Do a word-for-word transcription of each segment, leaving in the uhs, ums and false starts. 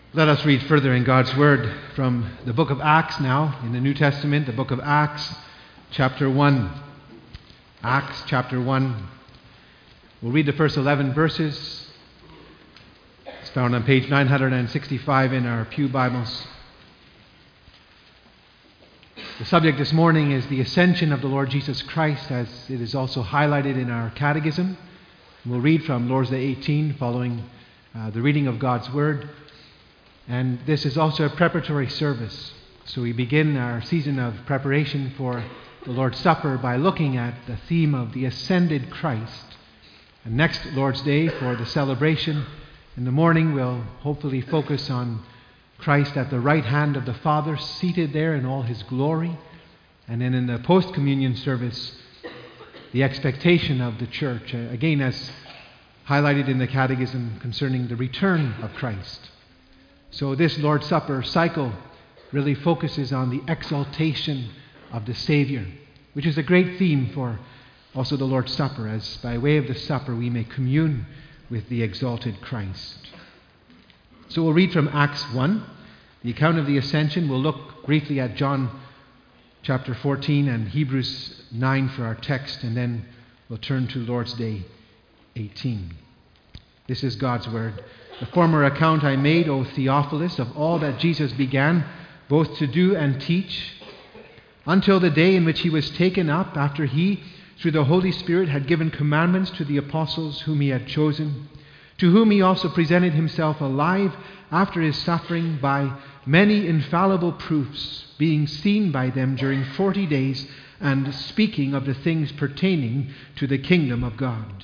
Let us read further in God's Word from the book of Acts now, in the New Testament, the book of Acts, chapter one. Acts, chapter one. We'll read the first eleven verses. It's found on page nine hundred sixty-five in our Pew Bibles. The subject this morning is the ascension of the Lord Jesus Christ, as it is also highlighted in our catechism. We'll read from Lord's Day eighteen, following uh, the reading of God's Word. And this is also a preparatory service. So we begin our season of preparation for the Lord's Supper by looking at the theme of the ascended Christ. And next Lord's Day, for the celebration in the morning, we'll hopefully focus on Christ at the right hand of the Father, seated there in all his glory. And then in the post-communion service, the expectation of the church, uh, again as highlighted in the catechism concerning the return of Christ. So this Lord's Supper cycle really focuses on the exaltation of the Savior, which is a great theme for also the Lord's Supper, as by way of the supper we may commune with the exalted Christ. So we'll read from Acts one, the account of the ascension. We'll look briefly at John chapter fourteen and Hebrews nine for our text, and then we'll turn to Lord's Day eighteen. This is God's Word. The former account I made, O Theophilus, of all that Jesus began both to do and teach, until the day in which he was taken up, after he, through the Holy Spirit, had given commandments to the apostles whom he had chosen, to whom he also presented himself alive after his suffering by many infallible proofs, being seen by them during forty days, and speaking of the things pertaining to the kingdom of God.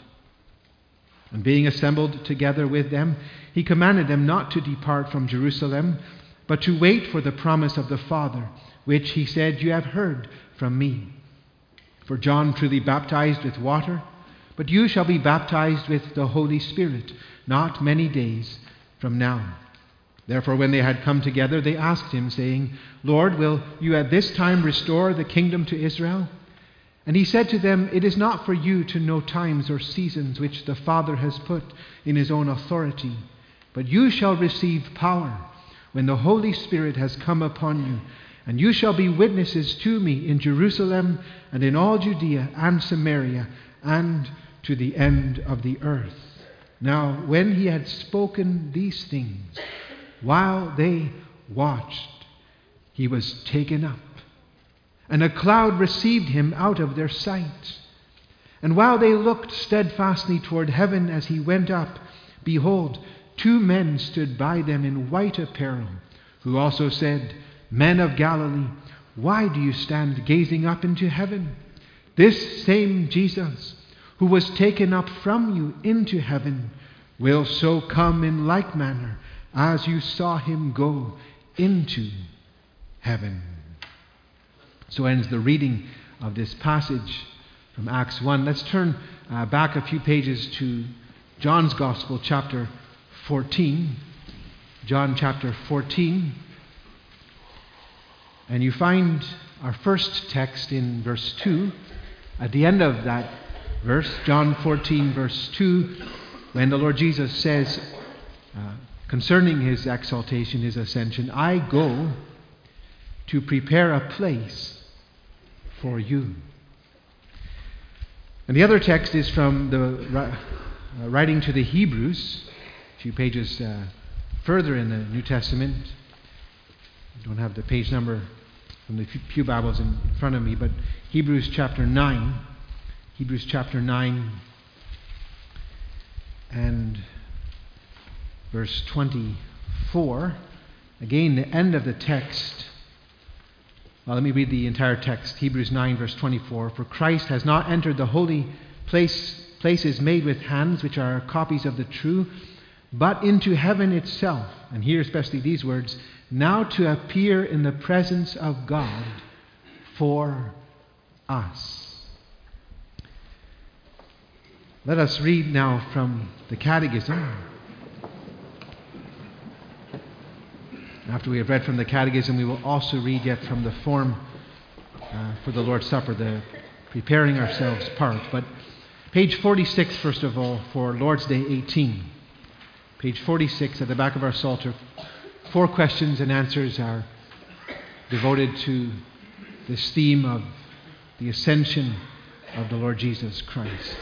And being assembled together with them, he commanded them not to depart from Jerusalem, but to wait for the promise of the Father, which he said, "You have heard from me. For John truly baptized with water, but you shall be baptized with the Holy Spirit not many days from now." Therefore, when they had come together, they asked him, saying, "Lord, will you at this time restore the kingdom to Israel?" And he said to them, "It is not for you to know times or seasons which the Father has put in his own authority, but you shall receive power when the Holy Spirit has come upon you, and you shall be witnesses to me in Jerusalem and in all Judea and Samaria and to the end of the earth." Now, when he had spoken these things, while they watched, he was taken up, and a cloud received him out of their sight. And while they looked steadfastly toward heaven as he went up, behold, two men stood by them in white apparel, who also said, "Men of Galilee, why do you stand gazing up into heaven? This same Jesus, who was taken up from you into heaven, will so come in like manner as you saw him go into heaven." So ends the reading of this passage from Acts one. Let's turn uh, back a few pages to John's Gospel, chapter fourteen. John chapter fourteen. And you find our first text in verse two. At the end of that verse, John fourteen, verse two, when the Lord Jesus says, uh, concerning his exaltation, his ascension, "I go to prepare a place for you." And the other text is from the uh, writing to the Hebrews, a few pages uh, further in the New Testament. I don't have the page number from the Pew Bibles in, in front of me, but Hebrews chapter nine, Hebrews chapter nine and verse twenty-four. Again, the end of the text. Well, let me read the entire text. Hebrews nine, verse twenty-four. "For Christ has not entered the holy place, places made with hands, which are copies of the true, but into heaven itself." And here especially these words, "Now to appear in the presence of God for us." Let us read now from the Catechism. After we have read from the Catechism, we will also read yet from the form uh, for the Lord's Supper, the preparing ourselves part. But page forty-six, first of all, for Lord's Day eighteen. Page forty-six at the back of our Psalter, four questions and answers are devoted to this theme of the ascension of the Lord Jesus Christ.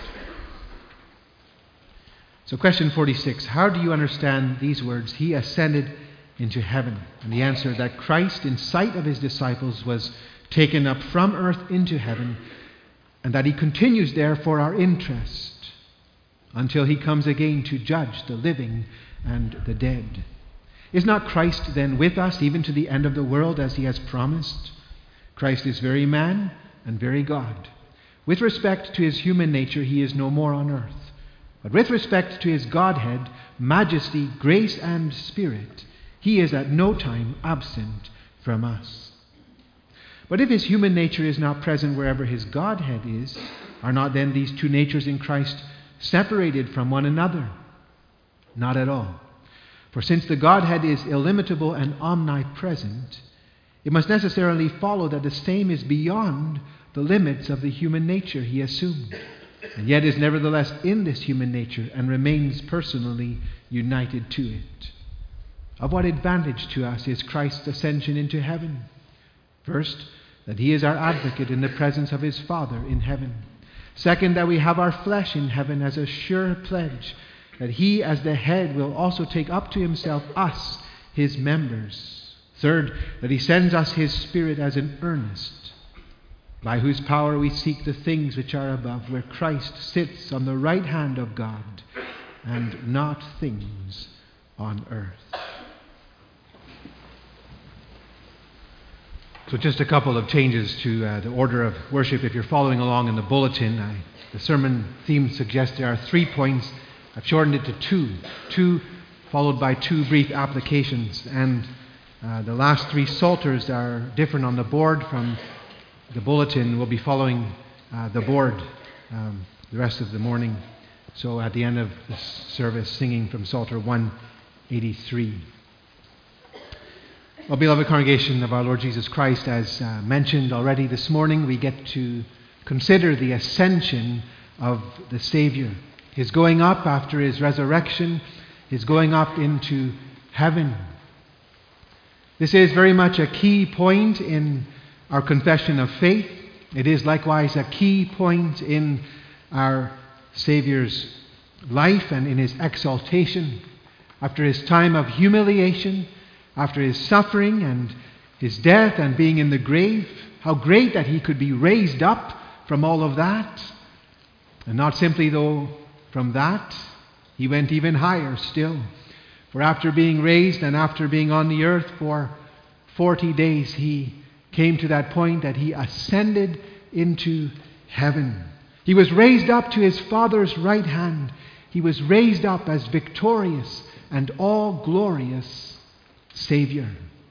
So question forty-six, how do you understand these words, He ascended into heaven? And the answer, that Christ, in sight of His disciples, was taken up from earth into heaven, and that He continues there for our interest until He comes again to judge the living and the dead. Is not Christ then with us even to the end of the world as He has promised? Christ is very man and very God. With respect to His human nature, He is no more on earth. But with respect to His Godhead, majesty, grace, and spirit, He is at no time absent from us. But if His human nature is not present wherever His Godhead is, are not then these two natures in Christ separated from one another? Not at all. For since the Godhead is illimitable and omnipresent, it must necessarily follow that the same is beyond the limits of the human nature He assumed, and yet is nevertheless in this human nature and remains personally united to it. Of what advantage to us is Christ's ascension into heaven? First, that He is our advocate in the presence of His Father in heaven. Second, that we have our flesh in heaven as a sure pledge that He, as the head, will also take up to Himself us, His members. Third, that He sends us His Spirit as an earnest, by whose power we seek the things which are above, where Christ sits on the right hand of God, and not things on earth. So just a couple of changes to uh, the order of worship. If you're following along in the bulletin, I, the sermon theme suggests there are three points. I've shortened it to two. Two followed by two brief applications. And uh, the last three psalters are different on the board from the bulletin. We'll be following uh, the board um, the rest of the morning. So at the end of the service, singing from Psalter one eighty-three. Well, beloved congregation of our Lord Jesus Christ, as uh, mentioned already this morning, we get to consider the ascension of the Savior. His going up after His resurrection, His going up into heaven. This is very much a key point in our confession of faith. It is likewise a key point in our Savior's life and in His exaltation. After His time of humiliation, after His suffering and His death and being in the grave, how great that He could be raised up from all of that. And not simply, though, from that, He went even higher still. For after being raised and after being on the earth for forty days, He came to that point that He ascended into heaven. He was raised up to His Father's right hand. He was raised up as victorious and all-glorious Savior.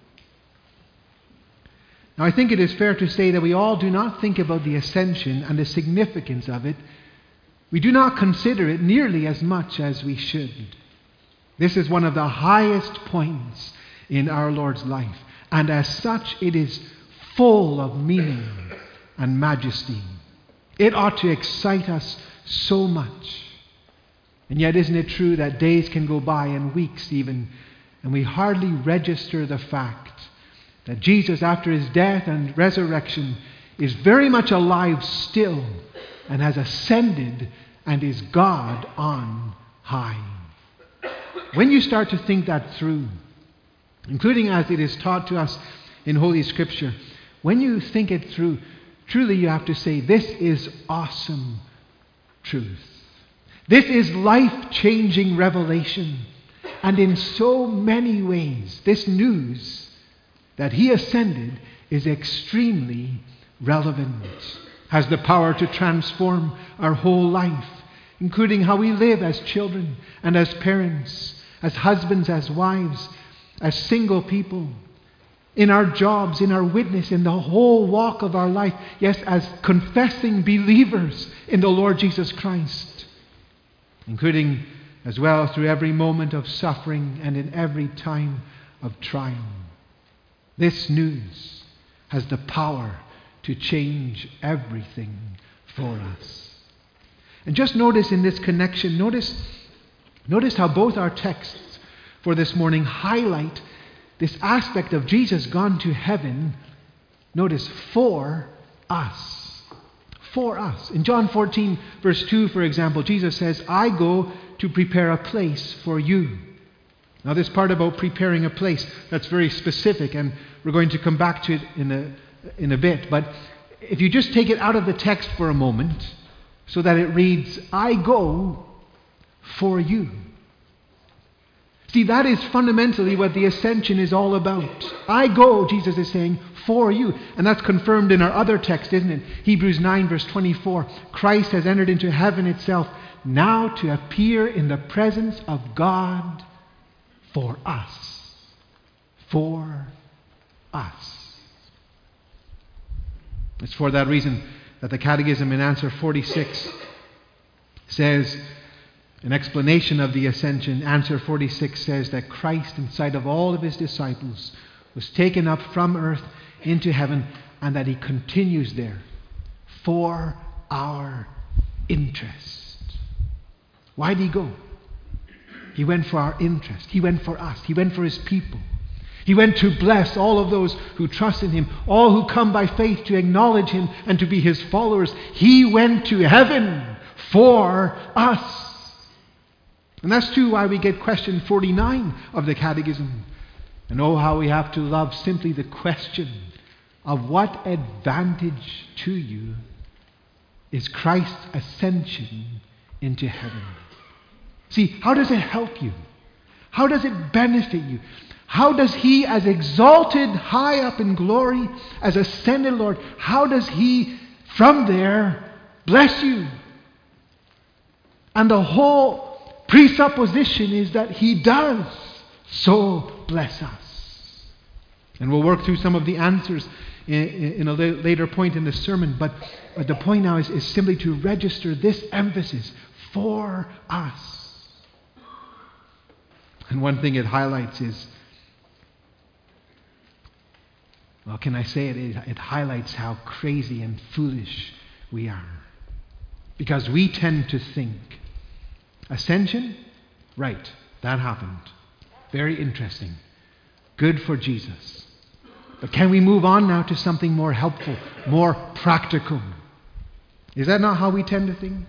Now, I think it is fair to say that we all do not think about the ascension and the significance of it. We do not consider it nearly as much as we should. This is one of the highest points in our Lord's life, and as such, it is full of meaning and majesty. It ought to excite us so much. And yet, isn't it true that days can go by and weeks even, and we hardly register the fact that Jesus, after His death and resurrection, is very much alive still and has ascended and is God on high. When you start to think that through, including as it is taught to us in Holy Scripture, when you think it through, truly you have to say, this is awesome truth. This is life-changing revelation. And in so many ways, this news that He ascended is extremely relevant, has the power to transform our whole life, including how we live as children and as parents, as husbands, as wives, as single people, in our jobs, in our witness, in the whole walk of our life, yes, as confessing believers in the Lord Jesus Christ, including as well through every moment of suffering and in every time of trial. This news has the power to change everything for us. And just notice in this connection, notice, notice how both our texts for this morning highlight this aspect of Jesus gone to heaven, notice, for us. For us. In John fourteen, verse two, for example, Jesus says, I go to prepare a place for you. Now this part about preparing a place, that's very specific, and we're going to come back to it in a, in a bit. But if you just take it out of the text for a moment, so that it reads, I go for you. See, that is fundamentally what the ascension is all about. I go, Jesus is saying, for you. And that's confirmed in our other text, isn't it? Hebrews nine, verse twenty-four. Christ has entered into heaven itself, now to appear in the presence of God for us. For us. It's for that reason that the Catechism in answer forty-six says, an explanation of the ascension, answer forty-six says that Christ, in sight of all of his disciples, was taken up from earth into heaven, and that he continues there for our interest. Why did he go? He went for our interest. He went for us. He went for his people. He went to bless all of those who trust in him, all who come by faith to acknowledge him and to be his followers. He went to heaven for us. And that's too why we get question forty-nine of the Catechism. And oh, how we have to love simply the question of what advantage to you is Christ's ascension into heaven. See, how does it help you? How does it benefit you? How does he, as exalted high up in glory, as ascended Lord, how does he from there bless you? And the whole presupposition is that he does so bless us. And we'll work through some of the answers in, in a later point in the sermon, but, but the point now is, is simply to register this emphasis for us. And one thing it highlights is, well, can I say it? It, it highlights how crazy and foolish we are. Because we tend to think, ascension? Right, that happened. Very interesting. Good for Jesus. But can we move on now to something more helpful, more practical? Is that not how we tend to think?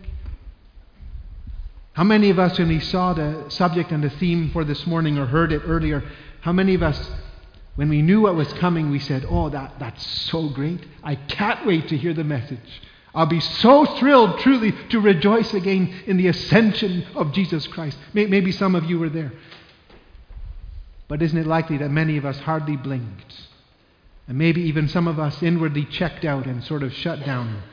How many of us, when we saw the subject and the theme for this morning or heard it earlier, how many of us, when we knew what was coming, we said, oh, that, that's so great. I can't wait to hear the message. I'll be so thrilled, truly, to rejoice again in the ascension of Jesus Christ. Maybe some of you were there. But isn't it likely that many of us hardly blinked? And maybe even some of us inwardly checked out and sort of shut down.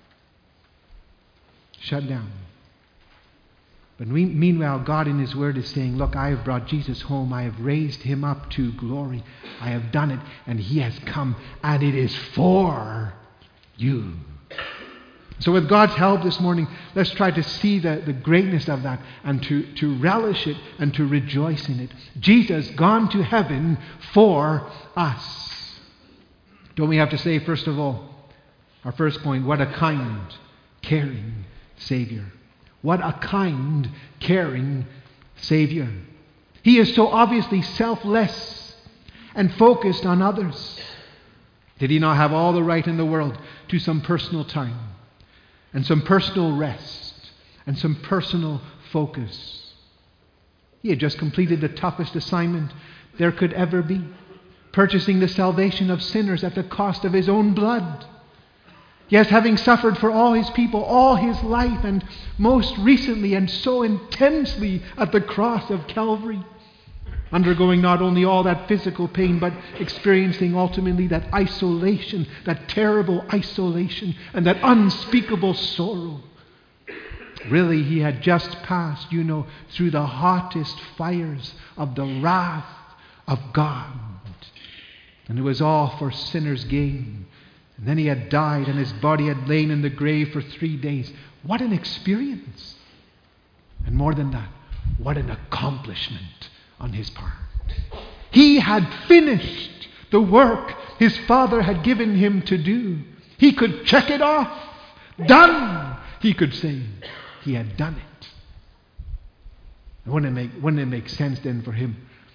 Shut down. But we, meanwhile, God in his word is saying, look, I have brought Jesus home. I have raised him up to glory. I have done it, and he has come, and it is for you. So with God's help this morning, let's try to see the, the greatness of that and to, to relish it and to rejoice in it. Jesus gone to heaven for us. Don't we have to say, first of all, our first point, what a kind, caring Savior. What a kind, caring Savior. He is so obviously selfless and focused on others. Did he not have all the right in the world to some personal time and some personal rest and some personal focus? He had just completed the toughest assignment there could ever be, purchasing the salvation of sinners at the cost of his own blood. Yes, having suffered for all his people all his life, and most recently and so intensely at the cross of Calvary, undergoing not only all that physical pain, but experiencing ultimately that isolation, that terrible isolation, and that unspeakable sorrow. Really, he had just passed, you know, through the hottest fires of the wrath of God. And it was all for sinners' gain. And then he had died, and his body had lain in the grave for three days. What an experience! And more than that, what an accomplishment on his part. He had finished the work his Father had given him to do. He could check it off. Done! He could say he had done it. And wouldn't it make, wouldn't it make sense then for him,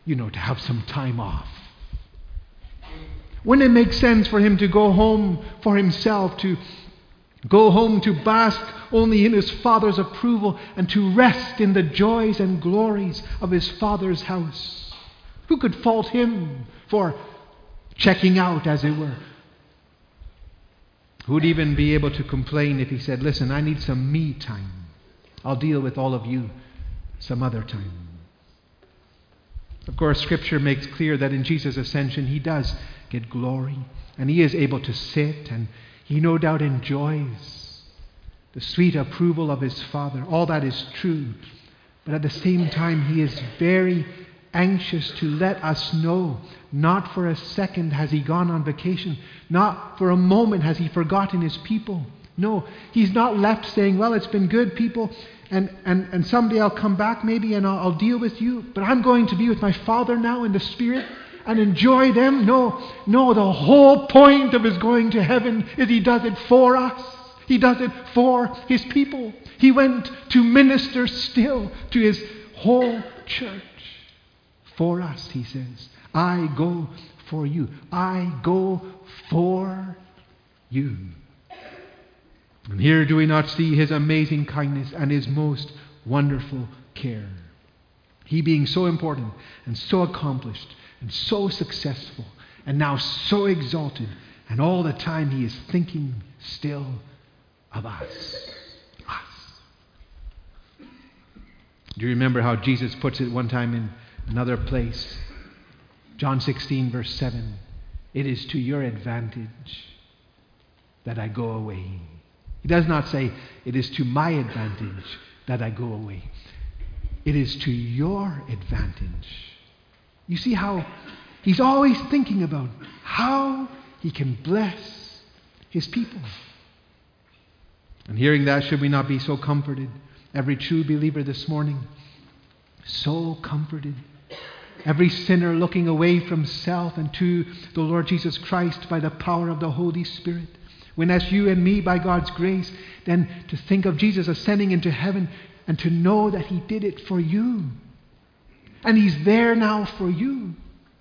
you know, to have some time off? Wouldn't it make sense for him to go home for himself, to go home to bask only in his Father's approval and to rest in the joys and glories of his Father's house? Who could fault him for checking out, as it were? Who would even be able to complain if he said, listen, I need some me time. I'll deal with all of you some other time. Of course, Scripture makes clear that in Jesus' ascension, he does get glory, and he is able to sit, and he no doubt enjoys the sweet approval of his Father. All that is true. But at the same time, he is very anxious to let us know, not for a second has he gone on vacation, not for a moment has he forgotten his people. No, he's not left saying, well, it's been good, people, and, and, and someday I'll come back maybe and I'll, I'll deal with you, but I'm going to be with my Father now in the Spirit and enjoy them. No, no, the whole point of his going to heaven is he does it for us. He does it for his people. He went to minister still to his whole church. For us, he says, I go for you. I go for you. And here do we not see his amazing kindness and his most wonderful care? He being so important and so accomplished and so successful and now so exalted, and all the time he is thinking still of us. Us. Do you remember how Jesus puts it one time in another place? John sixteen, verse seven. It is to your advantage that I go away. He does not say, it is to my advantage that I go away. It is to your advantage. You see how he's always thinking about how he can bless his people. And hearing that, should we not be so comforted? Every true believer this morning, so comforted. Every sinner looking away from self and to the Lord Jesus Christ by the power of the Holy Spirit. When that's you and me by God's grace, then to think of Jesus ascending into heaven and to know that he did it for you. And he's there now for you.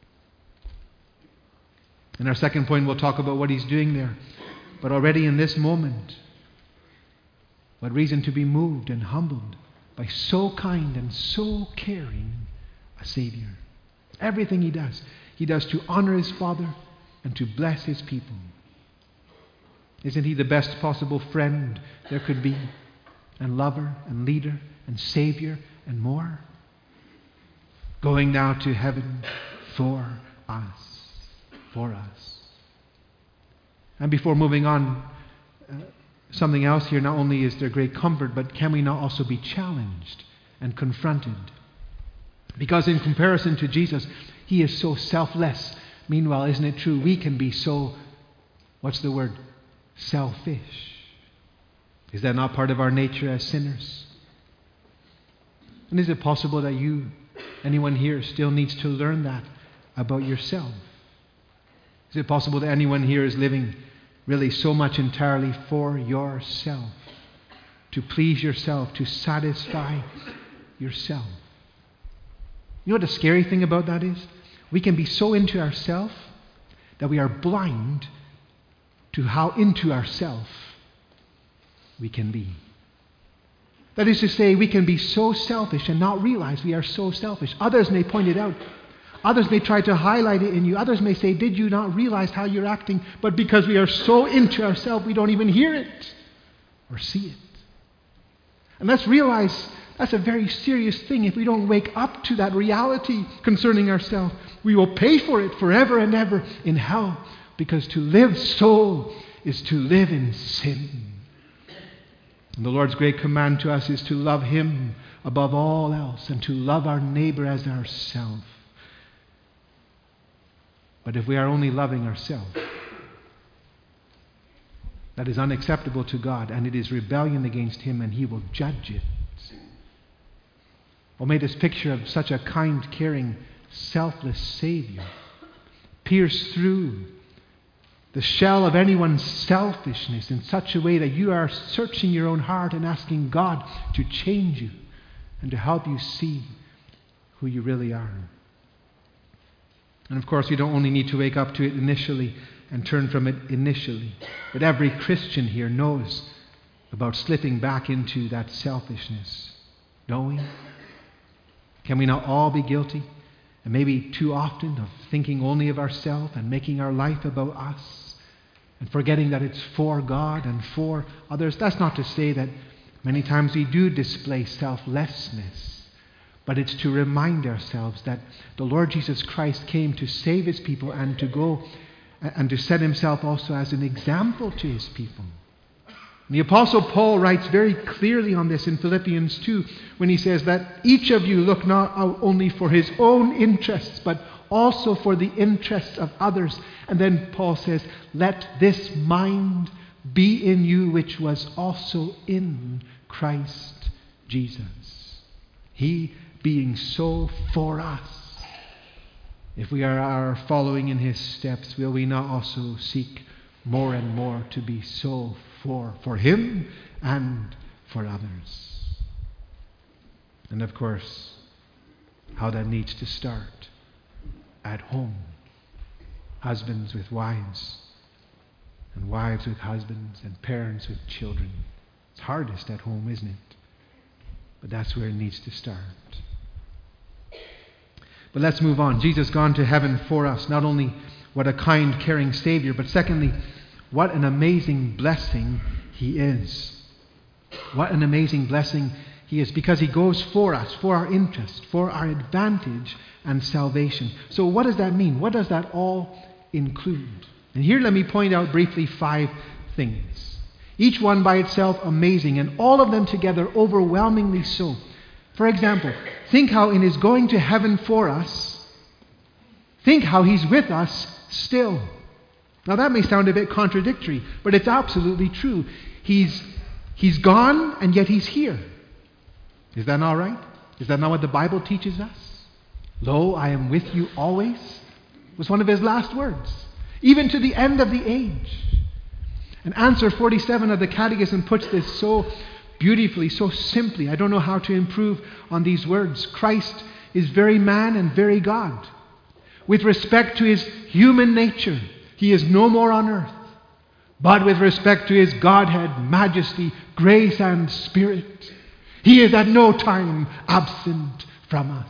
In our second point, we'll talk about what he's doing there. But already in this moment, what reason to be moved and humbled by so kind and so caring a Savior. Everything he does, he does to honor his Father and to bless his people. Isn't he the best possible friend there could be? And lover and leader and Savior and more? Going now to heaven for us. For us. And before moving on, uh, something else here. Not only is there great comfort, but can we not also be challenged and confronted? Because in comparison to Jesus, he is so selfless. Meanwhile, isn't it true? We can be so, what's the word? Selfish. Is that not part of our nature as sinners? And is it possible that you, anyone here, still needs to learn that about yourself? Is it possible that anyone here is living really so much entirely for yourself, to please yourself, to satisfy yourself? You know what the scary thing about that is? We can be so into ourselves that we are blind to how into ourselves we can be. That is to say, we can be so selfish and not realize we are so selfish. Others may point it out. Others may try to highlight it in you. Others may say, did you not realize how you're acting? But because we are so into ourselves, we don't even hear it or see it. And let's realize that's a very serious thing. If we don't wake up to that reality concerning ourselves, we will pay for it forever and ever in hell. Because to live so is to live in sin. And the Lord's great command to us is to love him above all else and to love our neighbor as ourselves. But if we are only loving ourselves, that is unacceptable to God, and it is rebellion against him, and he will judge it. Oh, may this picture of such a kind, caring, selfless Savior pierce through the shell of anyone's selfishness in such a way that you are searching your own heart and asking God to change you and to help you see who you really are. And of course, we don't only need to wake up to it initially and turn from it initially, but every Christian here knows about slipping back into that selfishness, don't we? Can we not all be guilty, and maybe too often, of thinking only of ourselves and making our life about us and forgetting that it's for God and for others? That's not to say that many times we do display selflessness, but it's to remind ourselves that the Lord Jesus Christ came to save his people and to go and to set himself also as an example to his people. And the Apostle Paul writes very clearly on this in Philippians two when he says that each of you look not out only for his own interests, but also for the interests of others. And then Paul says, let this mind be in you which was also in Christ Jesus. He being so for us. If we are, are following in his steps, will we not also seek more and more to be so for, for him and for others? And of course, how that needs to start at home. Husbands with wives, and wives with husbands, and parents with children. It's hardest at home, isn't it? But that's where it needs to start. But let's move on. Jesus gone to heaven for us. Not only what a kind, caring Savior, but secondly, what an amazing blessing he is. What an amazing blessing he is, because he goes for us, for our interest, for our advantage and salvation. So what does that mean? What does that all include? And here let me point out briefly five things. Each one by itself amazing, and all of them together overwhelmingly so. For example, think how in his going to heaven for us, think how he's with us still. Now that may sound a bit contradictory, but it's absolutely true. He's, he's gone, and yet he's here. Is that not right? Is that not what the Bible teaches us? Lo, I am with you always, was one of his last words, even to the end of the age. And answer forty-seven of the Catechism puts this so beautifully, so simply. I don't know how to improve on these words. Christ is very man and very God. With respect to his human nature, he is no more on earth. But with respect to his Godhead, majesty, grace, and spirit, he is at no time absent from us.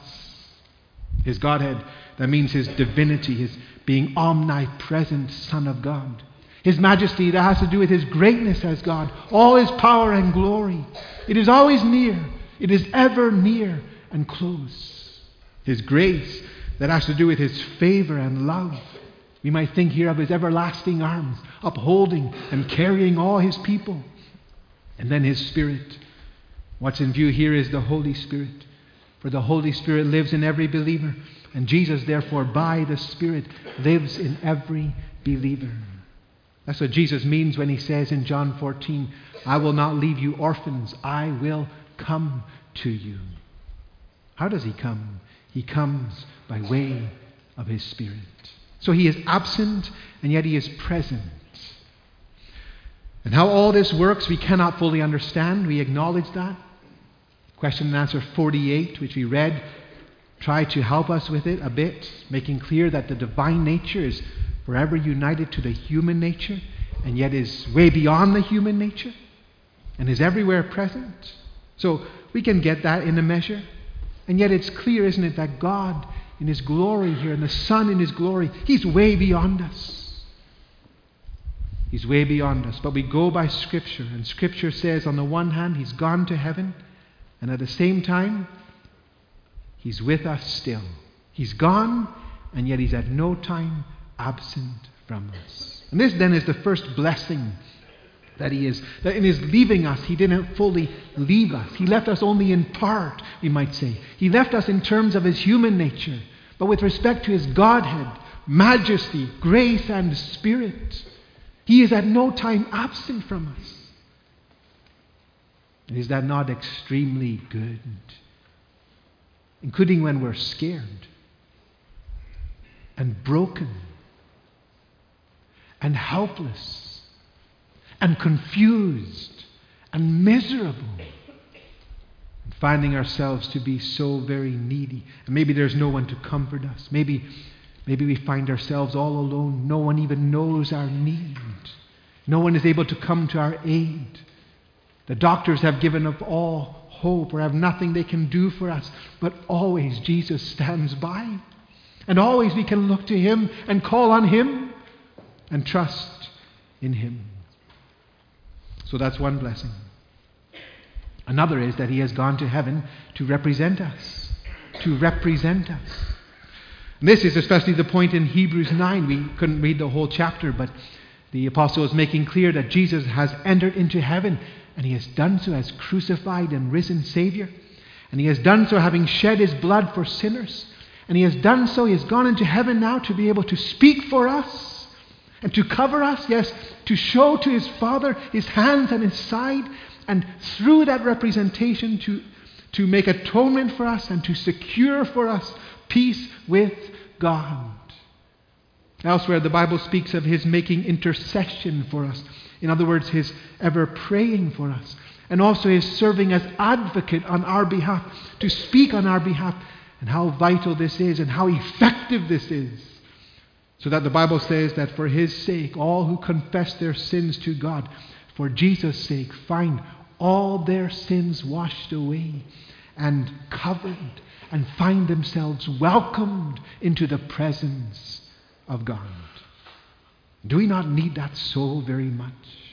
His Godhead, that means his divinity, his being omnipresent Son of God. His majesty, that has to do with his greatness as God, all his power and glory. It is always near. It is ever near and close. His grace, that has to do with his favor and love. We might think here of his everlasting arms, upholding and carrying all his people. And then his Spirit. What's in view here is the Holy Spirit. For the Holy Spirit lives in every believer. And Jesus, therefore, by the Spirit, lives in every believer. That's what Jesus means when he says in John fourteen, I will not leave you orphans, I will come to you. How does he come? He comes by way of his Spirit. So he is absent, and yet he is present. And how all this works, we cannot fully understand. We acknowledge that. Question and answer forty-eight, which we read, try to help us with it a bit, making clear that the divine nature is forever united to the human nature, and yet is way beyond the human nature, and is everywhere present. So we can get that in a measure. And yet it's clear, isn't it, that God in his glory here, and the Son in his glory, he's way beyond us. He's way beyond us. But we go by Scripture, and Scripture says on the one hand, he's gone to heaven, and at the same time, he's with us still. He's gone, and yet he's at no time absent from us. And this then is the first blessing that he is, that in his leaving us, he didn't fully leave us. He left us only in part, we might say. He left us in terms of his human nature. But with respect to his Godhead, majesty, grace, and Spirit, he is at no time absent from us. And is that not extremely good? Including when we're scared and broken and helpless and confused and miserable, and finding ourselves to be so very needy. And maybe there's no one to comfort us. Maybe Maybe we find ourselves all alone. No one even knows our need. No one is able to come to our aid. The doctors have given up all hope or have nothing they can do for us. But always Jesus stands by. And always we can look to Him and call on Him and trust in Him. So that's one blessing. Another is that He has gone to heaven to represent us. To represent us. And this is especially the point in Hebrews nine. We couldn't read the whole chapter, but the apostle is making clear that Jesus has entered into heaven, and He has done so as crucified and risen Savior. And He has done so having shed His blood for sinners. And He has done so, He has gone into heaven now to be able to speak for us and to cover us, yes, to show to His Father His hands and His side, and through that representation to, to make atonement for us and to secure for us peace with God. Elsewhere, the Bible speaks of His making intercession for us. In other words, His ever praying for us. And also His serving as advocate on our behalf, to speak on our behalf, and how vital this is and how effective this is. So that the Bible says that for His sake, all who confess their sins to God, for Jesus' sake, find all their sins washed away and covered, and find themselves welcomed into the presence of God. Do we not need that so very much?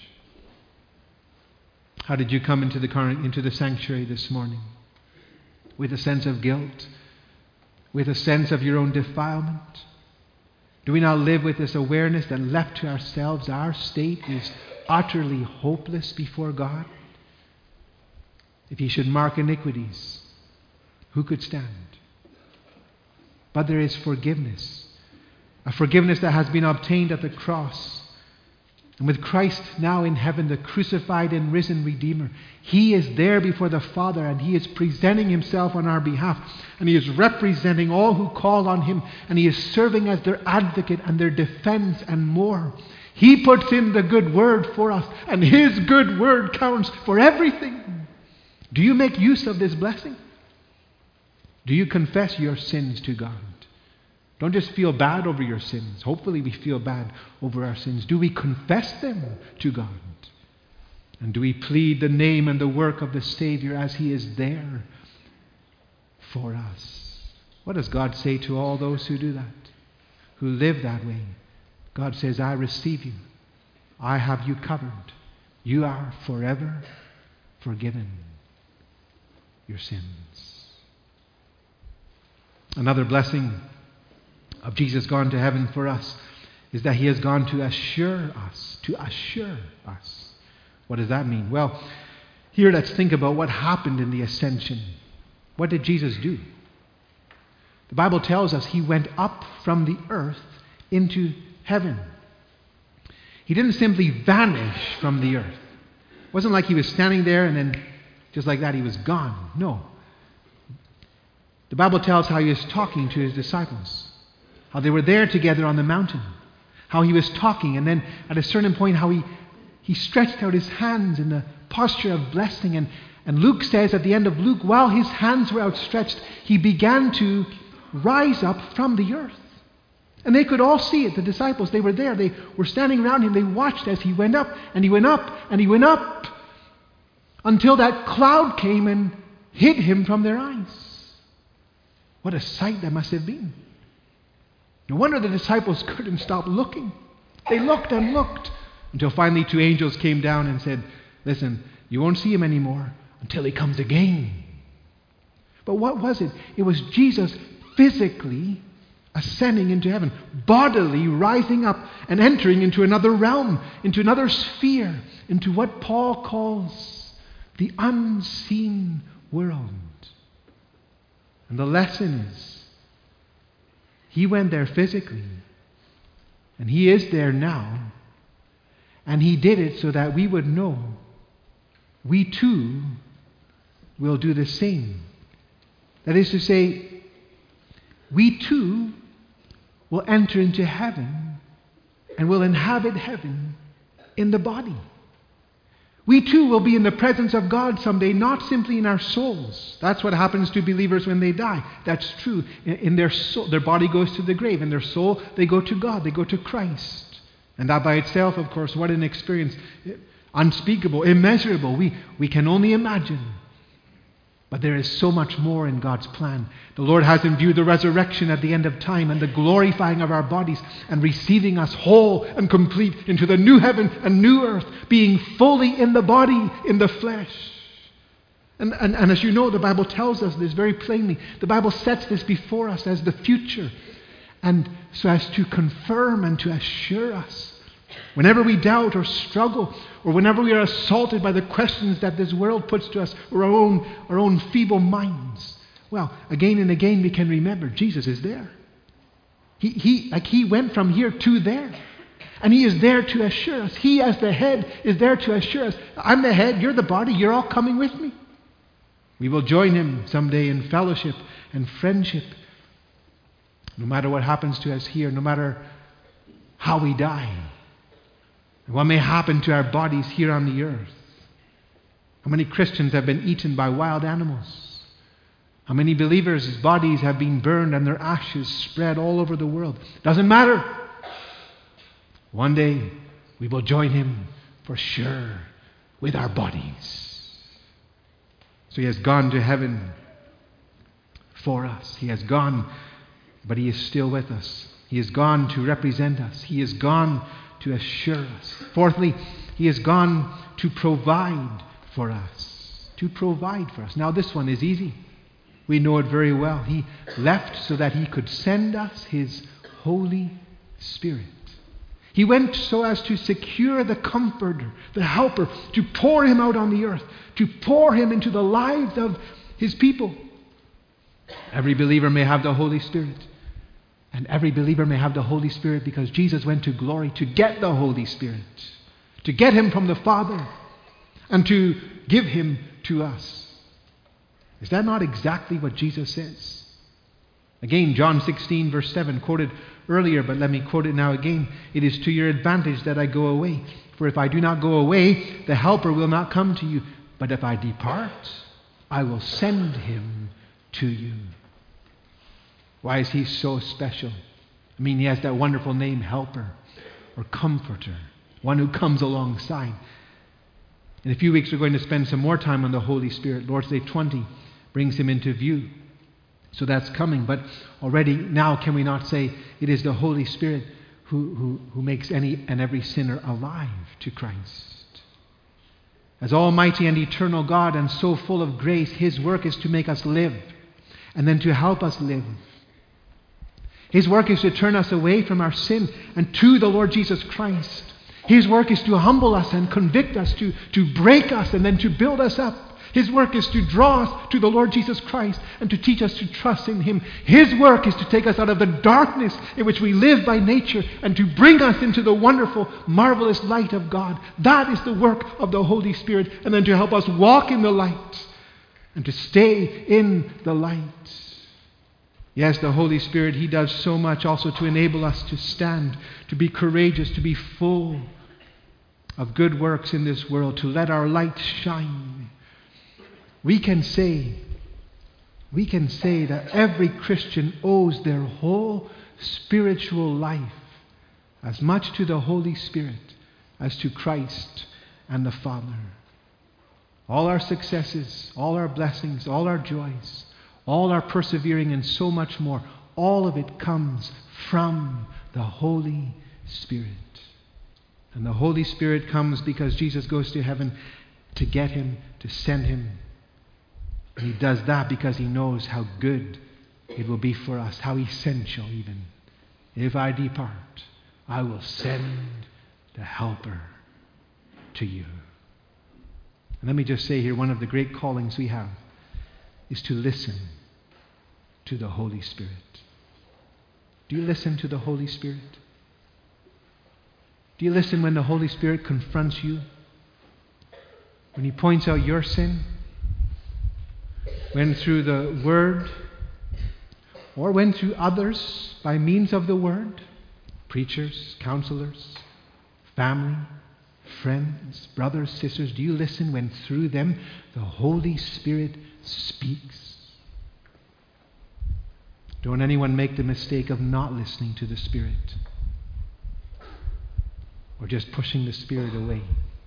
How did you come into the into the sanctuary this morning? With a sense of guilt? With a sense of your own defilement? Do we not live with this awareness that left to ourselves, our state is utterly hopeless before God? If He should mark iniquities, who could stand? But there is forgiveness. A forgiveness that has been obtained at the cross. And with Christ now in heaven, the crucified and risen Redeemer, He is there before the Father, and He is presenting Himself on our behalf. And He is representing all who call on Him. And He is serving as their advocate and their defense and more. He puts in the good word for us, and His good word counts for everything. Do you make use of this blessing? Do you confess your sins to God? Don't just feel bad over your sins. Hopefully we feel bad over our sins. Do we confess them to God? And do we plead the name and the work of the Savior as He is there for us? What does God say to all those who do that? Who live that way? God says, I receive you. I have you covered. You are forever forgiven your sins. Another blessing of Jesus gone to heaven for us is that He has gone to assure us, to assure us. What does that mean? Well, here let's think about what happened in the ascension. What did Jesus do? The Bible tells us He went up from the earth into heaven. He didn't simply vanish from the earth. It wasn't like He was standing there and then just like that He was gone. No. The Bible tells how He was talking to His disciples. How they were there together on the mountain. How He was talking, and then at a certain point how He, he stretched out His hands in the posture of blessing. And, and Luke says at the end of Luke, while His hands were outstretched, He began to rise up from the earth. And they could all see it, the disciples. They were there. They were standing around Him. They watched as He went up, and He went up, and He went up, until that cloud came and hid Him from their eyes. What a sight that must have been. No wonder the disciples couldn't stop looking. They looked and looked until finally two angels came down and said, listen, you won't see Him anymore until He comes again. But what was it? It was Jesus physically ascending into heaven, bodily rising up and entering into another realm, into another sphere, into what Paul calls the unseen world. And the lesson is, He went there physically, and He is there now, and He did it so that we would know we too will do the same. That is to say, we too will enter into heaven and will inhabit heaven in the body. We too will be in the presence of God someday, not simply in our souls. That's what happens to believers when they die. That's true. In, in their soul, their body goes to the grave. In their soul, they go to God. They go to Christ. And that by itself, of course, what an experience. Unspeakable, immeasurable. We, we can only imagine. But there is so much more in God's plan. The Lord has in view the resurrection at the end of time and the glorifying of our bodies and receiving us whole and complete into the new heaven and new earth, being fully in the body, in the flesh. And, and, and as you know, the Bible tells us this very plainly. The Bible sets this before us as the future, and so as to confirm and to assure us. Whenever we doubt or struggle, or whenever we are assaulted by the questions that this world puts to us, or our own, our own feeble minds, well, again and again we can remember Jesus is there. He, he, like he went from here to there. And he is there to assure us. He as the head is there to assure us. I'm the head, you're the body, you're all coming with me. We will join him someday in fellowship and friendship. No matter what happens to us here, no matter how we die. And what may happen to our bodies here on the earth. How many Christians have been eaten by wild animals? How many believers' bodies have been burned and their ashes spread all over the world? Doesn't matter. One day we will join him for sure with our bodies. So he has gone to heaven for us. He has gone, but he is still with us. He has gone to represent us. He has gone to assure us. Fourthly, he has gone to provide for us. To provide for us. Now this one is easy. We know it very well. He left so that he could send us his Holy Spirit. He went so as to secure the Comforter, the Helper, to pour him out on the earth, to pour him into the lives of his people. Every believer may have the Holy Spirit. And every believer may have the Holy Spirit because Jesus went to glory to get the Holy Spirit, to get him from the Father, and to give him to us. Is that not exactly what Jesus says? Again, John sixteen verse seven, quoted earlier, but let me quote it now again. It is to your advantage that I go away. For if I do not go away, the Helper will not come to you. But if I depart, I will send him to you. Why is he so special? I mean, he has that wonderful name, Helper or Comforter, one who comes alongside. In a few weeks, we're going to spend some more time on the Holy Spirit. Lord's Day twenty brings him into view. So that's coming. But already now, can we not say it is the Holy Spirit who, who, who makes any and every sinner alive to Christ? As almighty and eternal God and so full of grace, his work is to make us live and then to help us live. His work is to turn us away from our sin and to the Lord Jesus Christ. His work is to humble us and convict us, to, to break us and then to build us up. His work is to draw us to the Lord Jesus Christ and to teach us to trust in him. His work is to take us out of the darkness in which we live by nature and to bring us into the wonderful, marvelous light of God. That is the work of the Holy Spirit, and then to help us walk in the light and to stay in the light. Yes, the Holy Spirit, he does so much also to enable us to stand, to be courageous, to be full of good works in this world, to let our light shine. We can say, we can say that every Christian owes their whole spiritual life as much to the Holy Spirit as to Christ and the Father. All our successes, all our blessings, all our joys, all our persevering and so much more, all of it comes from the Holy Spirit. And the Holy Spirit comes because Jesus goes to heaven to get him, to send him. And he does that because he knows how good it will be for us, how essential even. If I depart, I will send the Helper to you. And let me just say here, one of the great callings we have is to listen to the Holy Spirit. Do you listen to the Holy Spirit? Do you listen when the Holy Spirit confronts you? When he points out your sin? When through the Word, or when through others by means of the Word, preachers, counselors, family, friends, brothers, sisters, do you listen when through them the Holy Spirit speaks? Don't anyone make the mistake of not listening to the Spirit or just pushing the Spirit away.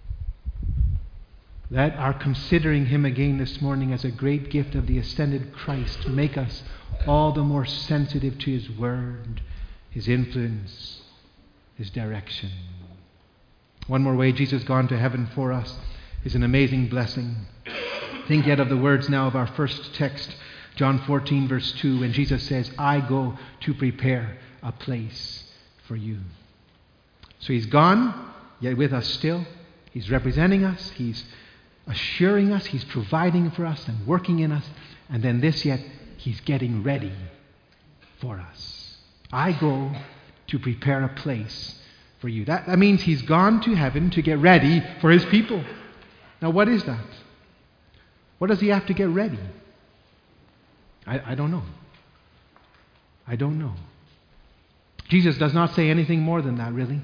Let our considering Him again this morning as a great gift of the ascended Christ make us all the more sensitive to His Word, His influence, His direction. One more way Jesus gone to heaven for us is an amazing blessing. Think yet of the words now of our first text, John fourteen, verse two, when Jesus says, I go to prepare a place for you. So He's gone, yet with us still. He's representing us. He's assuring us. He's providing for us and working in us. And then this yet, He's getting ready for us. I go to prepare a place for you. That, that means He's gone to heaven to get ready for His people. Now what is that? What does He have to get ready? I, I don't know. I don't know. Jesus does not say anything more than that, really.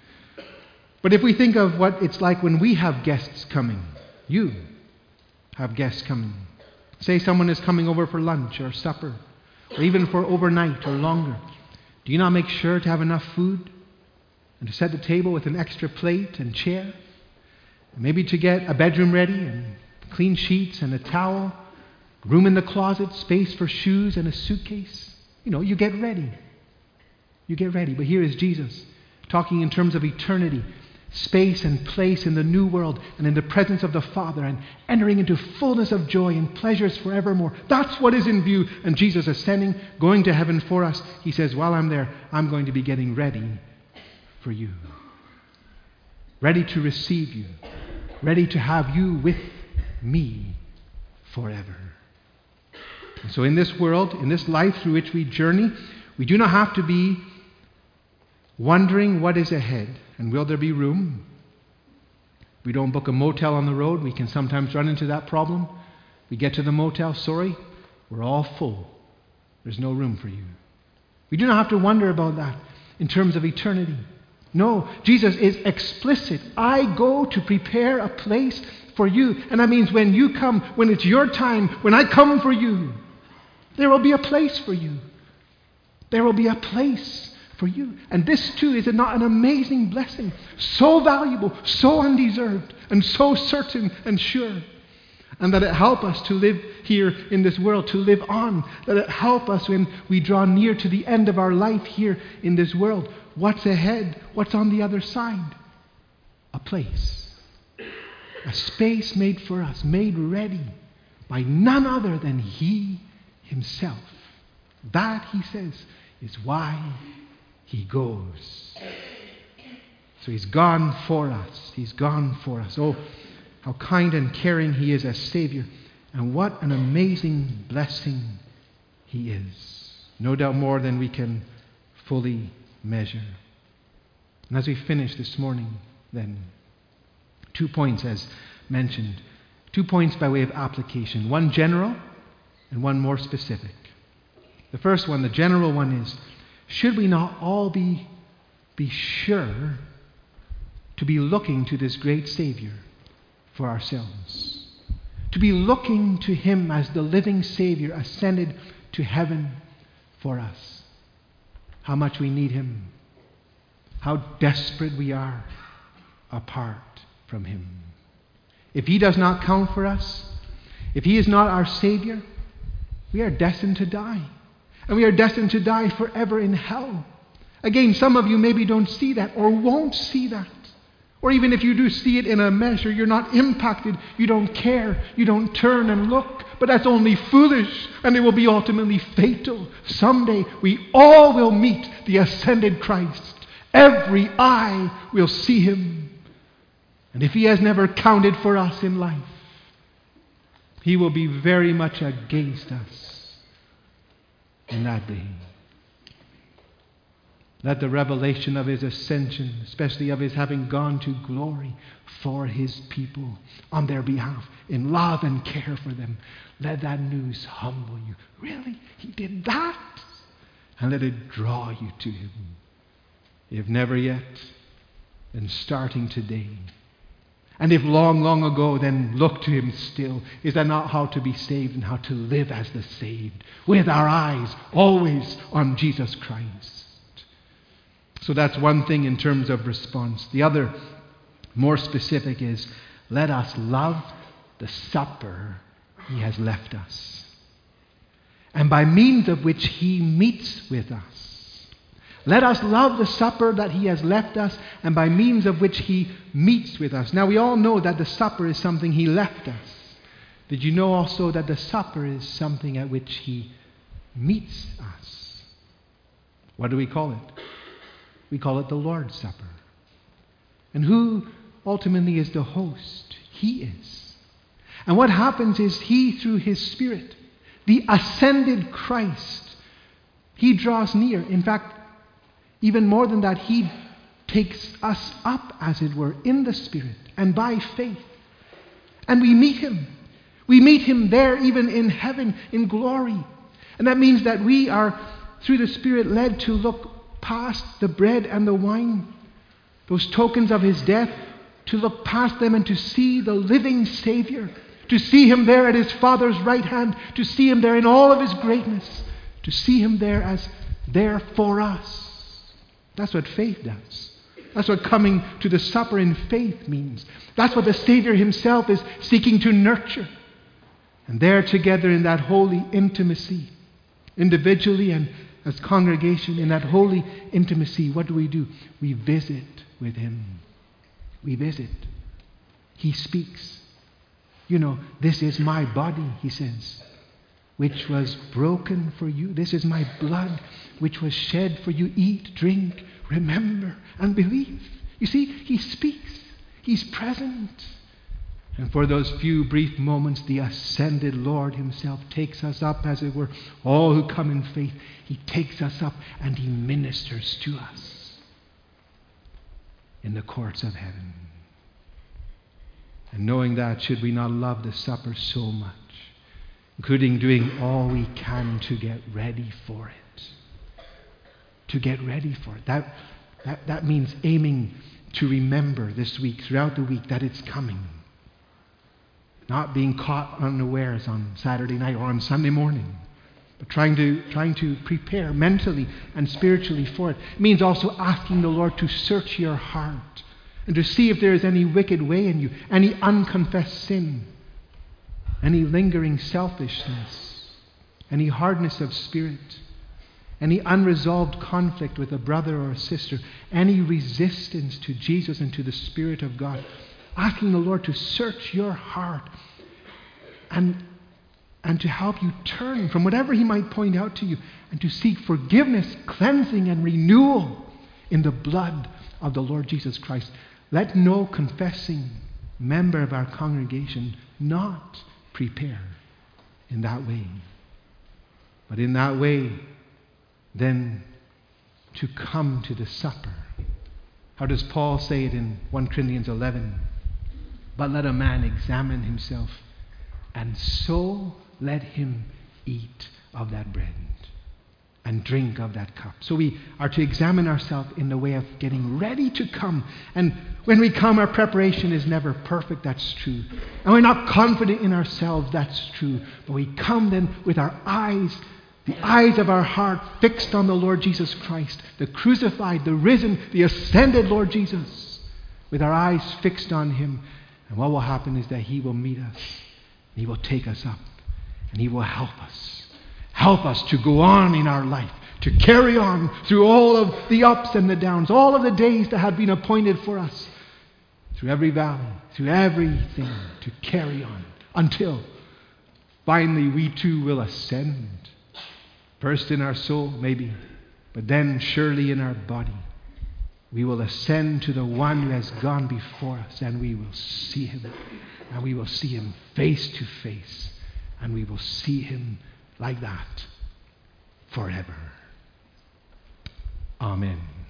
But if we think of what it's like when we have guests coming, you have guests coming. Say someone is coming over for lunch or supper, or even for overnight or longer. Do you not make sure to have enough food and to set the table with an extra plate and chair? And maybe to get a bedroom ready and clean sheets and a towel, room in the closet, space for shoes and a suitcase. You know, you get ready. You get ready. But here is Jesus talking in terms of eternity, space and place in the new world and in the presence of the Father and entering into fullness of joy and pleasures forevermore. That's what is in view. And Jesus ascending, going to heaven for us. He says, while I'm there, I'm going to be getting ready for you. Ready to receive you. Ready to have you with me forever. And so in this world, in this life through which we journey, we do not have to be wondering what is ahead and will there be room. We don't book a motel on the road. We can sometimes run into that problem. We get to the motel, sorry, we're all full. There's no room for you. We do not have to wonder about that in terms of eternity. No, Jesus is explicit. I go to prepare a place for you. And that means when you come, when it's your time, when I come for you, there will be a place for you. There will be a place for you. And this too is not an amazing blessing, so valuable, so undeserved, and so certain and sure. And that it help us to live here in this world, to live on. That it help us when we draw near to the end of our life here in this world. What's ahead? What's on the other side? A place. A space made for us, made ready by none other than He Himself. That, He says, is why He goes. So He's gone for us. He's gone for us. Oh, how kind and caring He is as Savior. And what an amazing blessing He is. No doubt more than we can fully measure. And as we finish this morning, then, two points as mentioned. Two points by way of application. One general and one more specific. The first one, the general one is, should we not all be, be sure to be looking to this great Savior for ourselves? To be looking to Him as the living Savior ascended to heaven for us. How much we need Him. How desperate we are apart from Him. If He does not count for us, if He is not our Savior, we are destined to die. And we are destined to die forever in hell. Again, some of you maybe don't see that or won't see that. Or even if you do see it in a measure, you're not impacted, you don't care, you don't turn and look. But that's only foolish, and it will be ultimately fatal. Someday we all will meet the ascended Christ. Every eye will see Him. And if He has never counted for us in life, He will be very much against us in that day. Let the revelation of His ascension, especially of His having gone to glory for His people on their behalf, in love and care for them, let that news humble you. Really? He did that? And let it draw you to Him. If never yet, then starting today, And if long, long ago, then look to him still. Is that not how to be saved and how to live as the saved? With our eyes always on Jesus Christ. So that's one thing in terms of response. The other, more specific, is let us love the supper he has left us, and by means of which he meets with us. Let us love the supper that he has left us, and by means of which he meets with us. Now we all know that the supper is something he left us. Did you know also that the supper is something at which he meets us? What do we call it? We call it the Lord's Supper. And who ultimately is the host? He is. And what happens is he, through his Spirit, the ascended Christ, he draws near. In fact, even more than that, he takes us up, as it were, in the Spirit and by faith. And we meet him. We meet him there, even in heaven, in glory. And that means that we are, through the Spirit, led to look past the bread and the wine, those tokens of his death, to look past them and to see the living Savior, to see him there at his Father's right hand, to see him there in all of his greatness, to see him there as there for us. That's what faith does. That's what coming to the supper in faith means. That's what the Savior himself is seeking to nurture. And there together in that holy intimacy, individually and as congregation, in that holy intimacy, what do we do? We visit with him. We visit. He speaks. You know, this is my body, he says, which was broken for you. This is my blood, which was shed for you. Eat, drink, remember, and believe. You see, he speaks. He's present. And for those few brief moments, the ascended Lord himself takes us up, as it were, all who come in faith. He takes us up and he ministers to us in the courts of heaven. And knowing that, should we not love the supper so much, including doing all we can to get ready for it? To get ready for it. That, that, that means aiming to remember this week, throughout the week, that it's coming. Not being caught unawares on Saturday night or on Sunday morning, but trying to, trying to prepare mentally and spiritually for it. It means also asking the Lord to search your heart and to see if there is any wicked way in you, any unconfessed sin, any lingering selfishness, any hardness of spirit, any unresolved conflict with a brother or a sister, any resistance to Jesus and to the Spirit of God. Asking the Lord to search your heart and, and to help you turn from whatever he might point out to you, and to seek forgiveness, cleansing, and renewal in the blood of the Lord Jesus Christ. Let no confessing member of our congregation not prepare in that way. But in that way, then to come to the supper. How does Paul say it in First Corinthians eleven? But let a man examine himself, and so let him eat of that bread and drink of that cup. So we are to examine ourselves in the way of getting ready to come. And when we come, our preparation is never perfect, that's true. And we're not confident in ourselves, that's true. But we come then with our eyes, the eyes of our heart fixed on the Lord Jesus Christ, the crucified, the risen, the ascended Lord Jesus, with our eyes fixed on him. And what will happen is that he will meet us, and he will take us up, and he will help us. Help us to go on in our life, to carry on through all of the ups and the downs, all of the days that have been appointed for us, through every valley, through everything, to carry on until finally we too will ascend. First in our soul, maybe, but then surely in our body. We will ascend to the one who has gone before us, and we will see him. And we will see him face to face. And we will see him like that forever. Amen.